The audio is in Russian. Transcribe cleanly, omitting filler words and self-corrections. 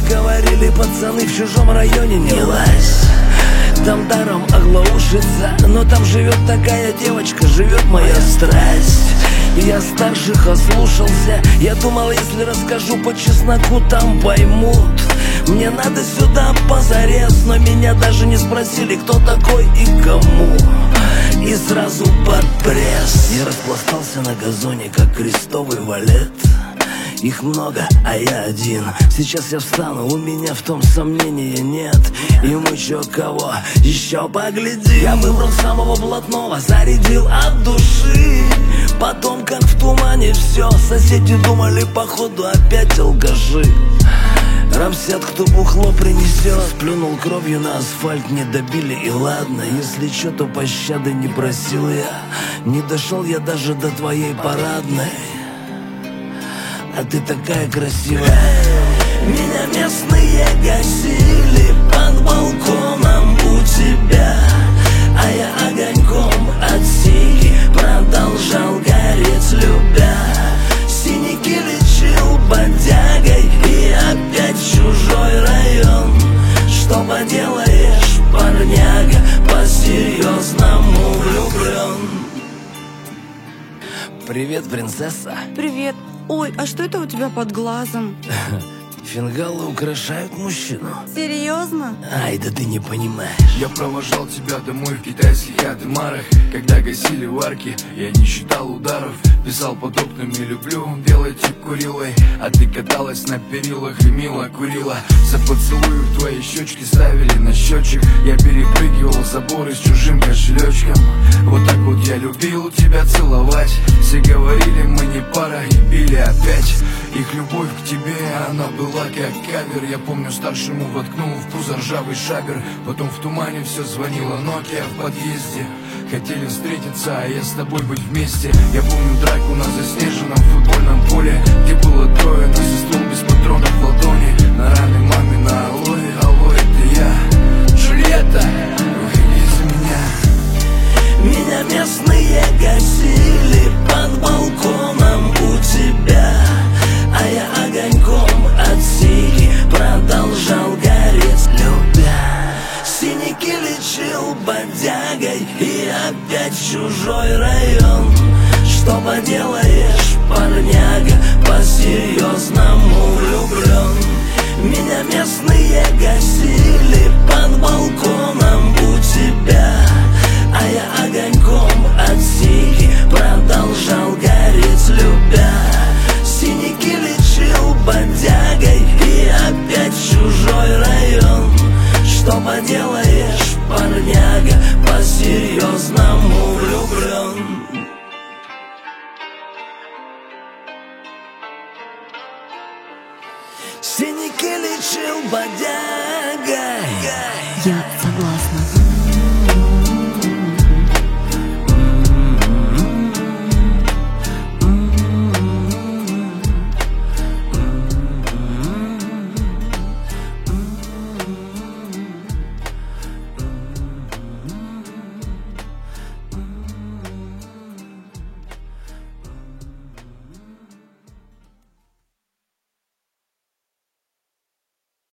говорили пацаны в чужом районе не лазь. Там даром оглаушится, но там живет такая девочка, живет моя страсть. И я старших ослушался. Я думал, если расскажу по чесноку, там поймут. Мне надо сюда позарез, но меня даже не спросили, кто такой и кому. И сразу под пресс. Я распластался на газоне, как крестовый валет. Их много, а я один. Сейчас я встану, у меня в том сомнения нет. И мы чё кого, еще погляди. Я выбрал самого блатного, зарядил от души. Потом как в тумане все, соседи думали походу опять алкаши. Рамсят, кто бухло принесет. Сплюнул кровью на асфальт, не добили и ладно. Если чё, то пощады не просил я. Не дошел я даже до твоей парадной. А ты такая красивая. Меня местные гасили под балконом у тебя, а я огоньком от сиги продолжал гореть, любя. Синяки лечил бодягой, и опять чужой район. Что поделаешь, парняга, по-серьезному влюблен. Привет, принцесса. Привет. Ой, а что это у тебя под глазом? Фингалы украшают мужчину. Серьезно? Ай, да ты не понимаешь. Я провожал тебя домой в китайских атымарах. Когда гасили варки, я не считал ударов. Писал под окнами «люблю», делайте курилой. А ты каталась на перилах и мило курила. За поцелуй твои щечки ставили на счетчик. Я перепрыгивал заборы с чужим кошелечком. Вот так вот я любил тебя целовать. Все говорили, мы не пара, и били опять. Их любовь к тебе, она была как кавер. Я помню, старшему воткнул в пузо ржавый шабер. Потом в тумане все звонила Nokia в подъезде. Хотели встретиться, а я с тобой быть вместе. Я помню драку на заснеженном футбольном поле, где было трое, нас и ствол без патронов в ладони. На раны маме на алоэ, алоэ, это я. Джульетта, выходи за меня. Меня местные гасили под балконом у тебя, а я огоньком от сиги продолжал гореть, любя. Синяки лечил бодягой, и опять чужой район. Что поделаешь, парняга, по-серьезному влюблен. Меня местные гасили под балконом у тебя, а я огоньком от сиги продолжал гореть, любя. Синяки лечил бодягой, и опять чужой район. Что поделаешь, парняга, по-серьезному влюблен. Синяки лечил бодягой. Я согласна.